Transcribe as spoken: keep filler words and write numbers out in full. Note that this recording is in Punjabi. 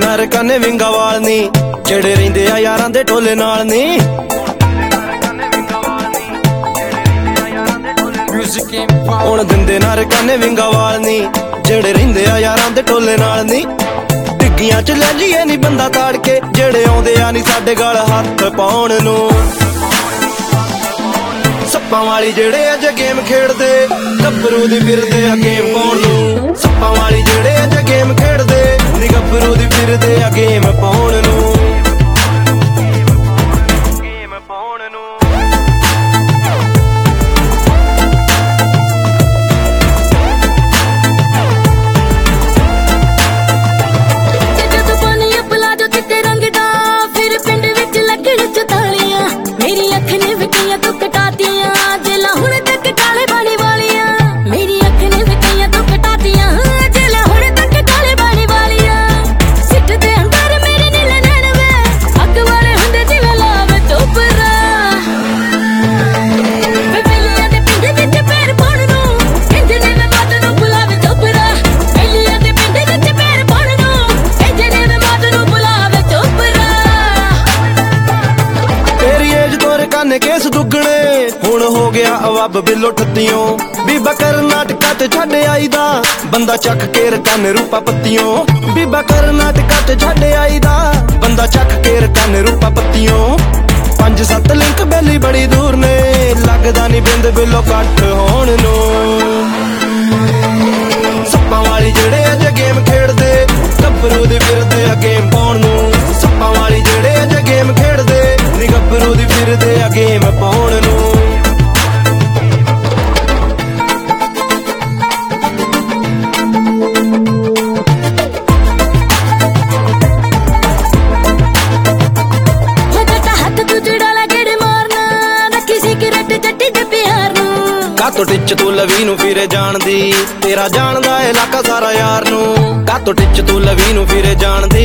ਨਾ ਰਕਾਨੇ ਵਿੰਗਾ ਵਾਲ ਨੀ ਜਿਹੜੇ ਰਹਿੰਦੇ ਆ ਯਾਰਾਂ ਦੇ ਟੋਲੇ ਨਾਲ ਨੀ। ਹੁਣ ਦਿੰਦੇ ਨਾ ਰਕਾਨੇ ਵਿੰਗਾ ਵਾਲ ਨੀ ਜਿਹੜੇ ਰਹਿੰਦੇ ਆ ਯਾਰਾਂ ਦੇ ਟੋਲੇ ਨਾਲ ਨੀ। ਡਿੱਗੀਆਂ ਚ ਲੈ ਲਈਏ ਨੀ ਬੰਦਾ ਤਾੜ ਕੇ ਜਿਹੜੇ ਆਉਂਦੇ ਆ ਨੀ ਸਾਡੇ ਗਲ ਹੱਥ ਪਾਉਣ ਨੂੰ। ਸੱਪਾਂ ਵਾਲੀ ਜਿਹੜੇ ਅਜੇ ਗੇਮ ਖੇਡਦੇ ਗੱਭਰੂ ਦੀ ਫਿਰਦੇ ਆ ਗੇਮ ਪਾਉਣ ਨੂੰ। ਸੱਪਾਂ ਵਾਲੀ ਜਿਹੜੇ ਅਜੇ ਗੇਮ ਖੇਡਦੇ ਨੀ ਗੱਭਰੂ ਦੀ ਫਿਰਦੇ ਆ ਗੇਮ ਪਾਉਣ ਨੂੰ। ਕੇਸ ਦੁੱਗਣੇ ਹੁਣ ਹੋ ਗਿਆ ਅਵੱਬ ਬਿੱਲੋ ਠੱਤੀਓਂ। ਬੀਬਾ ਕਰਨਾਟਕਾ ਤੇ ਛੱਡ ਆਈਦਾ ਬੰਦਾ ਚੱਕ ਕੇ ਰਕਨ ਰੂਪਾ ਪੱਤੀਓਂ। ਬੀਬਾ ਕਰਨਾਟਕਾ ਤੇ ਛੱਡ ਆਈਦਾ ਬੰਦਾ ਚੱਕ ਕੇ ਰਕਨ ਰੂਪਾ ਪੱਤੀਓਂ। ਪੰਜ ਸੱਤ ਲਿੰਕ ਬੈਲੀ ਬੜੀ ਦੂਰ ਨੇ ਲੱਗਦਾ ਨੀ ਬਿੰਦ ਬਿੱਲੋ ਕੱਟ ਹੋਣ ਨੂੰ। ਸੱਪਾਂ ਵਾਲੀ ਜਿਹੜੇ ਅਜੇ ਗੇਮ ਖੇਡਦੇ ਗੱਭਰੂ ਦੇ ਫਿਰਦੇ ਆ ਗੇਮ ਪਾਉਣ ਨੂੰ। ਸੱਪਾਂ ਵਾਲੀ ਜਿਹੜੇ ਅਜੇ ਗੇਮ ਖੇਡਦੇ ਨੀ ਗੱਭਰੂ ਦੀ ਫਿਰਦੇ ਆ ਗੇਮ ਪਾਉਣ ਨੂੰ। ਕਾਤੋਂ ਟਿੱਚ ਤੂੰ ਲਵੀ ਨੂੰ ਫਿਰੇ ਜਾਣਦੀ ਤੇਰਾ ਜਾਣਦਾ ਇਲਾਕਾ ਸਾਰਾ ਯਾਰ ਨੂੰ। ਕਾਤੋਂ ਟਿੱਚ ਤੂੰ ਲਵੀ ਨੂੰ ਫਿਰੇ ਜਾਣਦੀ